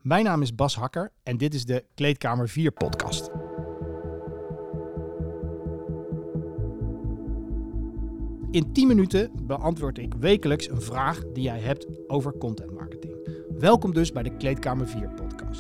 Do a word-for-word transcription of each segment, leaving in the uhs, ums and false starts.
Mijn naam is Bas Hakker en dit is de Kleedkamer vier podcast. In tien minuten beantwoord ik wekelijks een vraag die jij hebt over content marketing. Welkom dus bij de Kleedkamer vier podcast.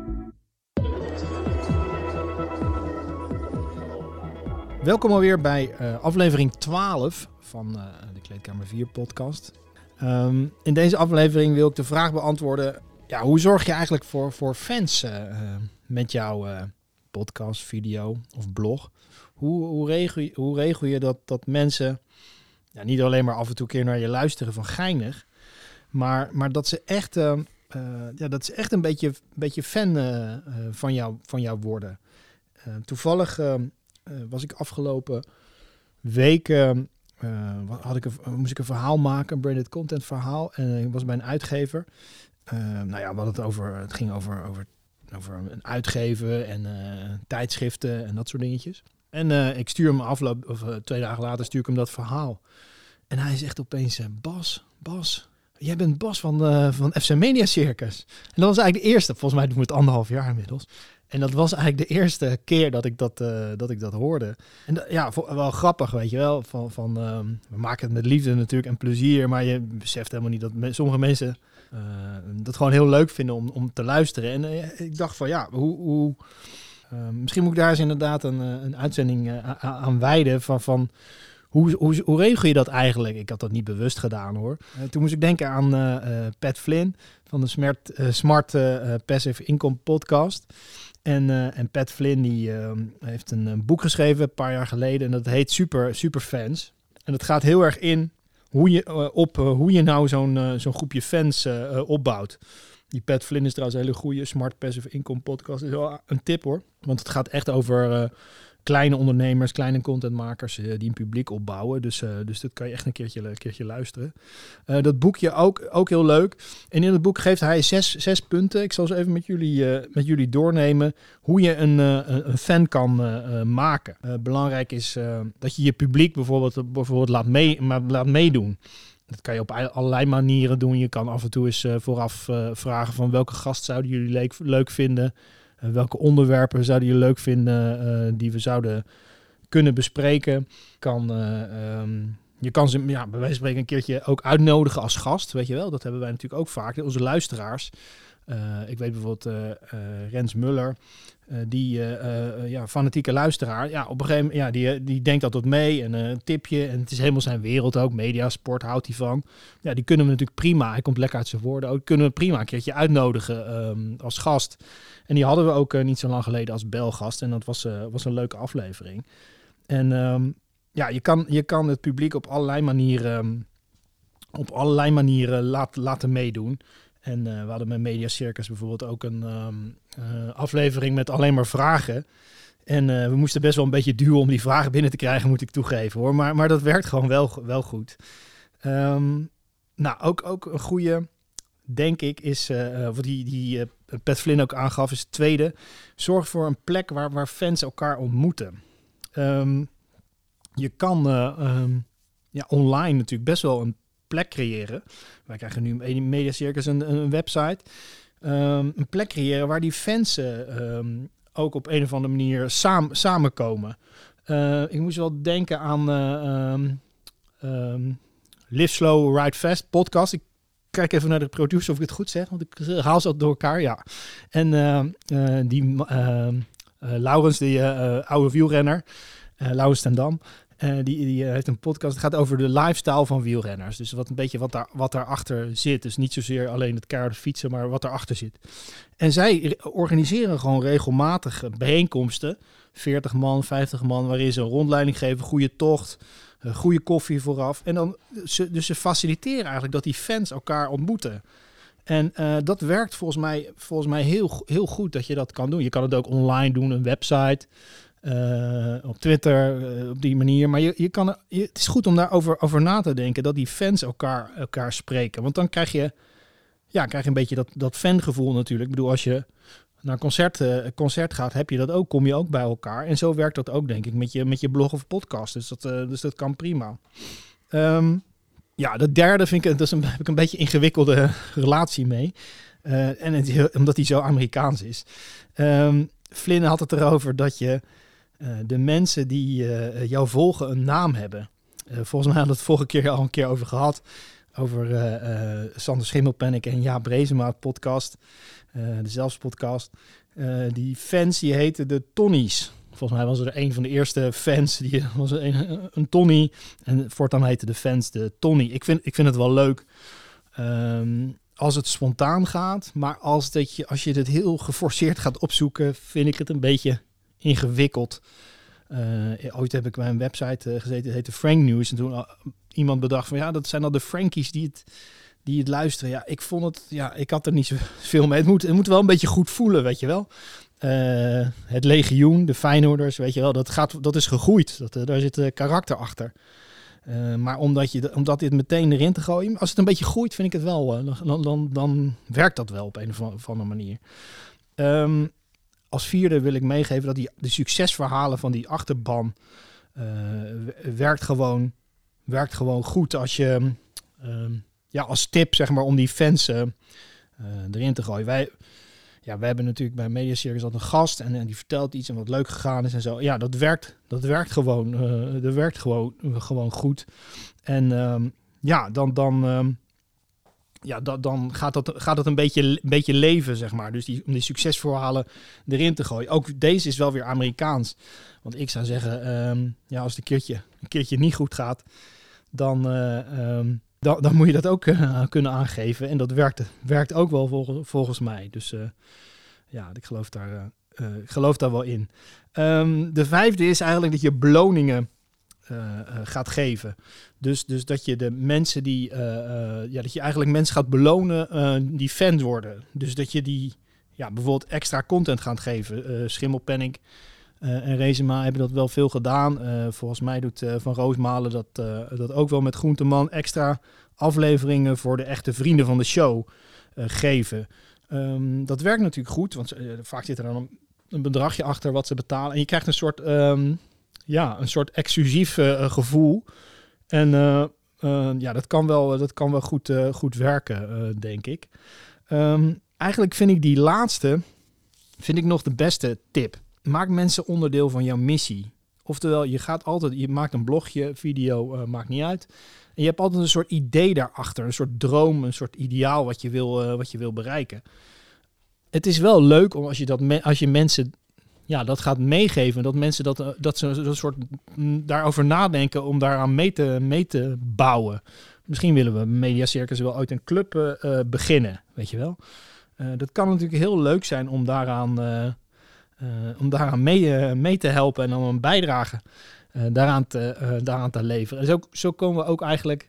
Welkom alweer bij uh, aflevering twaalf van uh, de Kleedkamer vier podcast. Um, in deze aflevering wil ik de vraag beantwoorden: ja, hoe zorg je eigenlijk voor, voor fans uh, met jouw uh, podcast, video of blog? Hoe, hoe, regel, je, hoe regel je dat, dat mensen ja, niet alleen maar af en toe een keer naar je luisteren van geinig, maar, maar dat ze echt, uh, uh, ja, dat ze echt een beetje, een beetje fan uh, uh, van, jou, van jou worden. Uh, toevallig uh, uh, was ik afgelopen week, uh, uh, had ik een, moest ik een verhaal maken, een branded content verhaal, en ik was bij een uitgever. Uh, nou ja, we hadden het over, het ging over, over, over een uitgeven en uh, tijdschriften en dat soort dingetjes. En uh, ik stuur hem afloop, of uh, twee dagen later stuur ik hem dat verhaal. En hij zegt opeens, uh, Bas, Bas, jij bent Bas van, uh, van F C Media Circus. En dat was eigenlijk de eerste, volgens mij doen we het anderhalf jaar inmiddels. En dat was eigenlijk de eerste keer dat ik dat, uh, dat, ik dat hoorde. En dat, ja, wel grappig, weet je wel. Van, van, uh, we maken het met liefde natuurlijk en plezier, maar je beseft helemaal niet dat me, sommige mensen uh, dat gewoon heel leuk vinden om, om te luisteren. En uh, ik dacht van ja, hoe... hoe Uh, misschien moet ik daar eens inderdaad een, een uitzending uh, aan wijden van, van hoe, hoe, hoe regel je dat eigenlijk? Ik had dat niet bewust gedaan hoor. Uh, toen moest ik denken aan uh, uh, Pat Flynn van de Smart, uh, Smart uh, Passive Income podcast. En, uh, en Pat Flynn die uh, heeft een, een boek geschreven een paar jaar geleden en dat heet Super, Super Fans. En dat gaat heel erg in hoe je, uh, op uh, hoe je nou zo'n, uh, zo'n groepje fans uh, uh, opbouwt. Die Pat Flynn is trouwens een hele goede Smart Passive Income podcast. Dat is wel een tip hoor. Want het gaat echt over uh, kleine ondernemers, kleine contentmakers uh, die een publiek opbouwen. Dus, uh, dus dat kan je echt een keertje, een keertje luisteren. Uh, dat boekje ook, ook heel leuk. En in het boek geeft hij zes, zes punten. Ik zal ze even met jullie, uh, met jullie doornemen hoe je een, uh, een fan kan uh, uh, maken. Uh, belangrijk is uh, dat je je publiek bijvoorbeeld, bijvoorbeeld laat, mee, laat meedoen. Dat kan je op allerlei manieren doen. Je kan af en toe eens uh, vooraf uh, vragen van welke gast zouden jullie leuk, leuk vinden. Uh, welke onderwerpen zouden jullie leuk vinden uh, die we zouden kunnen bespreken. Kan, uh, um, je kan ze ja, bij wijze van spreken een keertje ook uitnodigen als gast. Weet je wel, dat hebben wij natuurlijk ook vaak. Onze luisteraars. Uh, ik weet bijvoorbeeld uh, uh, Rens Muller, uh, die uh, uh, ja, fanatieke luisteraar. Ja, op een gegeven moment, ja, die, die denkt altijd mee en uh, een tipje. En het is helemaal zijn wereld ook. Media, sport, houdt hij van. Ja, die kunnen we natuurlijk prima. Hij komt lekker uit zijn woorden. Ook kunnen we prima een keertje uitnodigen um, als gast. En die hadden we ook uh, niet zo lang geleden als belgast. En dat was, uh, was een leuke aflevering. En um, ja, je kan, je kan het publiek op allerlei manieren, um, op allerlei manieren laat, laten meedoen. En uh, we hadden met Media Circus bijvoorbeeld ook een um, uh, aflevering met alleen maar vragen. En uh, we moesten best wel een beetje duwen om die vragen binnen te krijgen, moet ik toegeven hoor. Maar, maar dat werkt gewoon wel, wel goed. Um, nou, ook, ook een goede, denk ik, is uh, wat die, die uh, Pat Flynn ook aangaf, is het tweede. Zorg voor een plek waar, waar fans elkaar ontmoeten. Um, je kan uh, um, ja, online natuurlijk best wel een plek creëren. Wij krijgen nu in Media Circus een, een website. Um, een plek creëren waar die fans uh, um, ook op een of andere manier saam, samenkomen. Uh, ik moest wel denken aan uh, um, um, Live Slow, Ride Fast podcast. Ik kijk even naar de producer of ik het goed zeg, want ik haal ze al door elkaar. Ja. En uh, uh, die uh, uh, Laurens, die uh, oude wielrenner, uh, Laurens ten Dam, Uh, die, die uh, heeft een podcast. Het gaat over de lifestyle van wielrenners. Dus wat een beetje wat daar wat daarachter zit. Dus niet zozeer alleen het keiharde fietsen, maar wat daarachter zit. En zij organiseren gewoon regelmatig bijeenkomsten. veertig man, vijftig man, waarin ze een rondleiding geven, goede tocht, uh, goede koffie vooraf. En dan, ze, dus ze faciliteren eigenlijk dat die fans elkaar ontmoeten. En uh, dat werkt volgens mij, volgens mij heel, heel goed dat je dat kan doen. Je kan het ook online doen, een website. Uh, op Twitter, uh, op die manier. Maar je, je kan, je, het is goed om daarover over na te denken, dat die fans elkaar, elkaar spreken. Want dan krijg je, ja, krijg je een beetje dat, dat fangevoel natuurlijk. Ik bedoel, als je naar een concert, uh, concert gaat, heb je dat ook, kom je ook bij elkaar. En zo werkt dat ook, denk ik, met je, met je blog of podcast. Dus dat, uh, dus dat kan prima. Um, ja, de derde vind ik, dat is een, heb ik een beetje ingewikkelde relatie mee. Uh, en het, omdat hij zo Amerikaans is. Um, Flynn had het erover dat je uh, de mensen die uh, jou volgen een naam hebben. Uh, volgens mij hadden we het vorige keer al een keer over gehad. Over uh, uh, Sander Schimmelpenninck en Jaap Brezema podcast. Uh, de Zelfs-podcast. Uh, die fans die heten de Tonnies. Volgens mij was er een van de eerste fans. Die was een, een Tony. En voortaan heette de fans de Tony. Ik vind, ik vind het wel leuk. Um, als het spontaan gaat. Maar als, dat je, als je het heel geforceerd gaat opzoeken, vind ik het een beetje ingewikkeld. Uh, ooit heb ik bij een website uh, gezeten, het heette Frank News. En toen uh, iemand bedacht van ja, dat zijn al de Frankies die het, die het luisteren. Ja, ik vond het, ja, ik had er niet zoveel mee. Het moet, het moet wel een beetje goed voelen, weet je wel. Uh, het legioen, de Feyenoorders, weet je wel, dat, gaat, dat is gegroeid. Dat, uh, daar zit uh, karakter achter. Uh, maar omdat, je, omdat dit meteen erin te gooien, als het een beetje groeit, vind ik het wel. Uh, dan, dan, dan werkt dat wel op een of andere manier. Um, als vierde wil ik meegeven dat die, de succesverhalen van die achterban uh, werkt, gewoon, werkt gewoon goed. Als je, uh, ja, als tip zeg maar, om die fans uh, uh, erin te gooien. Wij... Ja, we hebben natuurlijk bij Media Circus altijd een gast en, en die vertelt iets en wat leuk gegaan is en zo. Ja, dat werkt, dat werkt gewoon, uh, dat werkt gewoon, uh, gewoon goed. En um, ja, dan, dan, um, ja, da, dan gaat dat, gaat dat een beetje, een beetje leven, zeg maar. Dus die, om die succesverhalen erin te gooien. Ook deze is wel weer Amerikaans. Want ik zou zeggen, um, ja, als het een keertje, een keertje niet goed gaat, dan... Uh, um, Dan, dan moet je dat ook uh, kunnen aangeven. En dat werkt, werkt ook wel volgens, volgens mij. Dus uh, ja, ik geloof daar, uh, uh, ik geloof daar wel in. Um, de vijfde is eigenlijk dat je beloningen uh, uh, gaat geven. Dus, dus dat je de mensen die... Uh, uh, ja, dat je eigenlijk mensen gaat belonen uh, die fan worden. Dus dat je die ja, bijvoorbeeld extra content gaat geven. Uh, Schimmelpenninck Uh, en Rezema hebben dat wel veel gedaan. Uh, volgens mij doet uh, Van Roosmalen dat, uh, dat ook wel met Groenteman. Extra afleveringen voor de echte vrienden van de show uh, geven. Um, dat werkt natuurlijk goed, want uh, vaak zit er dan een, een bedragje achter wat ze betalen. En je krijgt een soort, um, ja, een soort exclusief uh, gevoel. En uh, uh, ja, dat kan wel, dat kan wel goed, uh, goed werken, uh, denk ik. Um, eigenlijk vind ik die laatste vind ik nog de beste tip. Maak mensen onderdeel van jouw missie. Oftewel, je gaat altijd, je maakt een blogje, video, uh, maakt niet uit. En je hebt altijd een soort idee daarachter, een soort droom, een soort ideaal wat je wil, uh, wat je wil bereiken. Het is wel leuk om als je dat, me, als je mensen, ja, dat gaat meegeven, dat mensen dat, uh, dat ze een soort m, daarover nadenken om daaraan mee te, mee te bouwen. Misschien willen we Media Circus wel ooit een club uh, uh, beginnen, weet je wel. Uh, dat kan natuurlijk heel leuk zijn om daaraan. Uh, Uh, om daaraan mee, uh, mee te helpen en om een bijdrage uh, daaraan, te, uh, daaraan te leveren. En zo, zo komen we ook eigenlijk...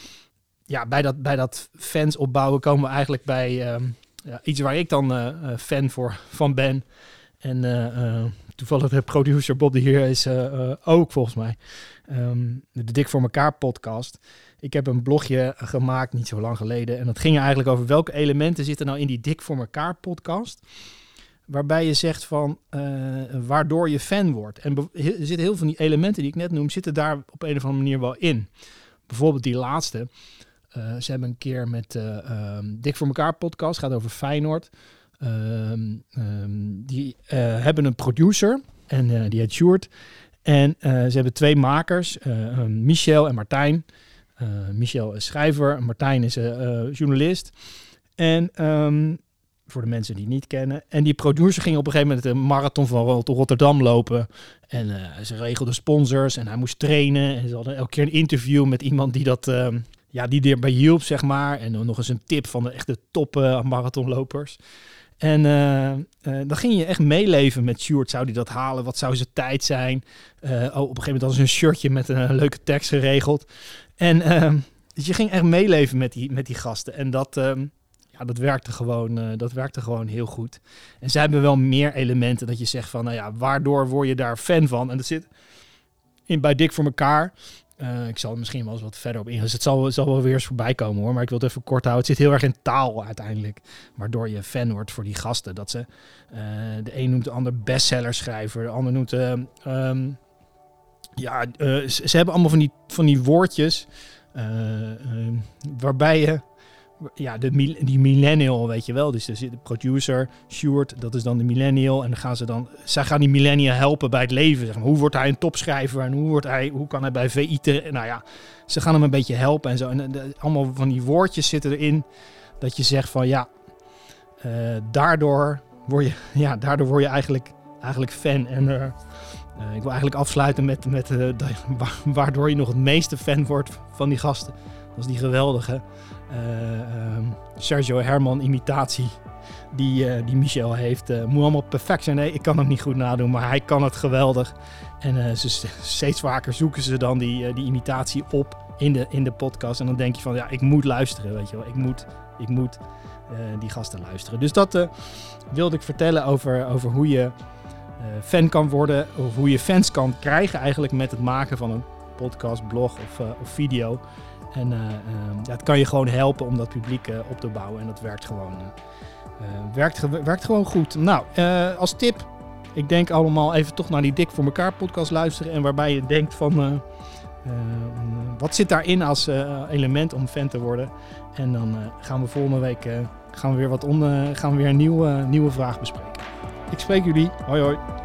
Ja, bij dat, bij dat fans opbouwen komen we eigenlijk bij uh, ja, iets waar ik dan uh, fan voor, van ben. En uh, uh, toevallig de producer Bob de Heer is uh, uh, ook volgens mij. Um, de Dik voor elkaar podcast. Ik heb een blogje gemaakt, niet zo lang geleden. En dat ging er eigenlijk over welke elementen zitten nou in die Dik voor elkaar podcast. Waarbij je zegt van uh, waardoor je fan wordt. En be- er zitten heel veel van die elementen die ik net noem, zitten daar op een of andere manier wel in. Bijvoorbeeld die laatste. Uh, ze hebben een keer met uh, um, Dik voor elkaar podcast, gaat over Feyenoord. Um, um, die uh, hebben een producer en uh, die heet Sjoerd. En uh, ze hebben twee makers, uh, um, Michel en Martijn. Uh, Michel is schrijver, Martijn is uh, uh, journalist. En... Um, voor de mensen die het niet kennen. En die producer ging op een gegeven moment een marathon van Rotterdam lopen. En uh, ze regelde sponsors en hij moest trainen. En ze hadden elke keer een interview met iemand die dat, uh, ja, die erbij hielp, zeg maar. En dan nog eens een tip van de echte top uh, marathonlopers. En uh, uh, dan ging je echt meeleven met Sjoerd. Zou hij dat halen? Wat zou zijn tijd zijn? Uh, oh, op een gegeven moment hadden ze een shirtje met een uh, leuke tekst geregeld. En uh, dus je ging echt meeleven met die, met die gasten. En dat... Uh, Ja, dat werkte gewoon, uh, dat werkte gewoon heel goed. En zij hebben wel meer elementen dat je zegt van, nou ja, waardoor word je daar fan van? En dat zit in bij Dik voor elkaar. Uh, ik zal er misschien wel eens wat verder op ingaan. Dus het zal, het zal wel weer eens voorbij komen hoor. Maar ik wil het even kort houden. Het zit heel erg in taal uiteindelijk. Waardoor je fan wordt voor die gasten. Dat ze, uh, de een noemt de ander bestsellerschrijver. De ander noemt... Uh, um, ja, uh, ze, ze hebben allemaal van die, van die woordjes. Uh, uh, waarbij je... ja, de, die millennial, weet je wel. Dus de, de producer, Sjoerd, dat is dan de millennial. En dan gaan ze dan, zij gaan die millennial helpen bij het leven. Zeg maar. Hoe wordt hij een topschrijver en hoe, wordt hij, hoe kan hij bij V I T... Nou ja, ze gaan hem een beetje helpen en zo. En de, allemaal van die woordjes zitten erin. Dat je zegt van ja, uh, daardoor, word je, ja, daardoor word je eigenlijk, eigenlijk fan. En uh, uh, ik wil eigenlijk afsluiten met, met uh, waardoor je nog het meeste fan wordt van die gasten. Dat is die geweldige uh, um, Sergio Herman imitatie die, uh, die Michel heeft. Uh, moet allemaal perfect zijn. Nee, ik kan het niet goed nadoen, maar hij kan het geweldig. En uh, ze, steeds vaker zoeken ze dan die, uh, die imitatie op in de, in de podcast. En dan denk je van, ja, ik moet luisteren, weet je wel. Ik moet, ik moet uh, die gasten luisteren. Dus dat uh, wilde ik vertellen over, over hoe je uh, fan kan worden. Of hoe je fans kan krijgen eigenlijk met het maken van een podcast, blog of, uh, of video. En uh, uh, ja, het kan je gewoon helpen om dat publiek uh, op te bouwen. En dat werkt gewoon, uh, uh, werkt, ge- werkt gewoon goed. Nou, uh, als tip. Ik denk allemaal even toch naar die Dik voor elkaar podcast luisteren. En waarbij je denkt van... Uh, uh, wat zit daarin als uh, element om fan te worden? En dan uh, gaan we volgende week uh, gaan we weer, wat on, uh, gaan we weer een nieuwe, uh, nieuwe vraag bespreken. Ik spreek jullie. Hoi hoi.